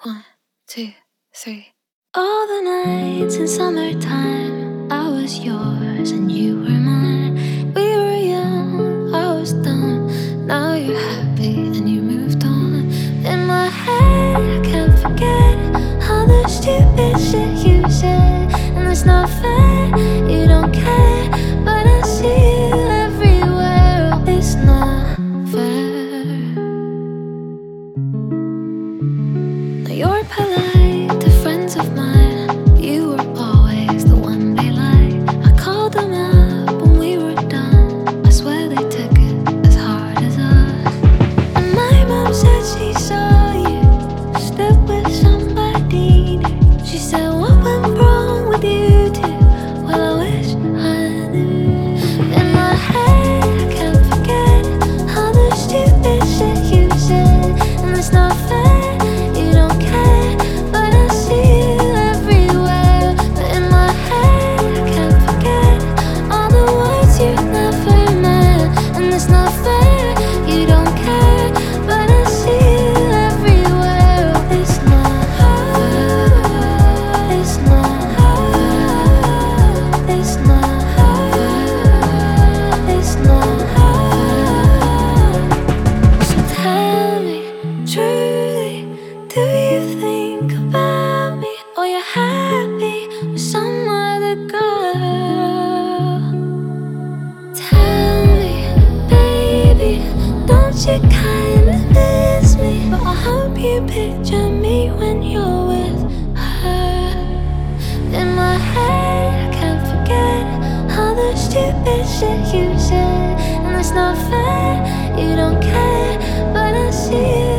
1, 2, 3. All the nights in summertime, I was yours and you were mine. We were young, I was dumb. Now you're happy and you moved on. In my head, I can't forget all the stupid shit you said. And it's not fair, you don't care, but I see you everywhere. It's not fair. Now you're polite to friends of mine. You were always the one they liked. I called them up when we were done. I swear they took it as hard as us. And my mom said she saw you step with somebody new. She said, what went wrong with you two? Well, I wish I knew. In my head, I can't forget all the stupid shit you said. And it's not fair, you don't care, but I see you everywhere. But in my head, I can't forget all the words you never meant. And it's not fair, you don't care, but I see you everywhere. It's not fair. It's not fair. It's not fair. It's not fair. So tell me truly, do you think about me, or you're happy with some other girl? Tell me, baby, don't you kinda miss me? But I hope you picture me when you're with her. In my head, I can't forget all the stupid shit you said. And it's not fair, you don't care, but I see you